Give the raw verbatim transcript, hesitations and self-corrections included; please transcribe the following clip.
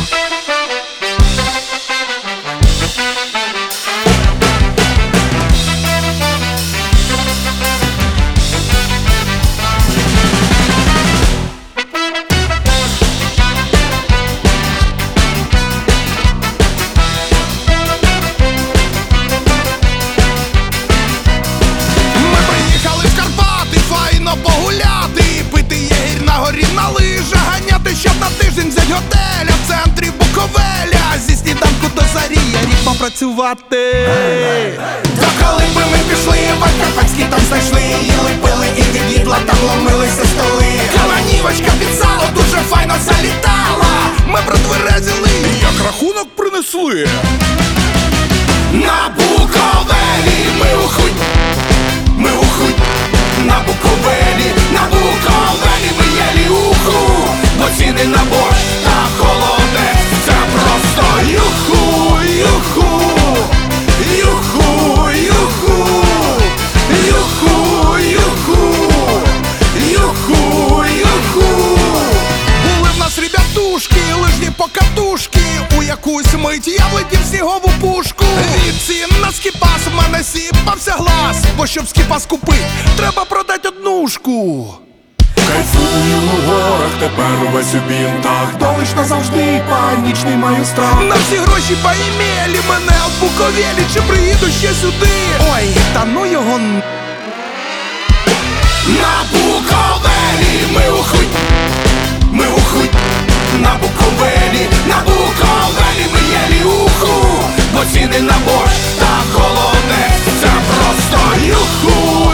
Щоб на тиждень взять готеля в центрі Буковеля, зі сніданку до зарі я рік попрацювати. Та коли би ми пішли, в Карпатській там знайшли, їли, пили і від їдла там ломилися столи. Каланівочка під сало дуже файно залітала. Ми протверезили, як рахунок принесли. На Буковелі ми ухуй, ми ухуй. На Буковелі, на Буковелі ми єлі уху. Бо ціни на борщ та холодець це просто юху, юху, юху, юху, юху, юху, юху, юху. Були в нас ребятушки, лижні покатушки. У якусь мить я влетів в снігову пушку. Від цін на скіпас в мене сіпався глаз. Бо щоб скіпас купить, треба продать однушку. Кайфую у горах, тепер увесь у бінтах. Долиш назавжди, панічний маю страх. На всі гроші поімелі мене в Буковелі. Чи приїду ще сюди? Ой, та ну його н... На Буковелі ми ухуй, ми ухуй. На Буковелі, на Буковелі ми єлі уху. Бо ціни на борщ та холодець це просто юху.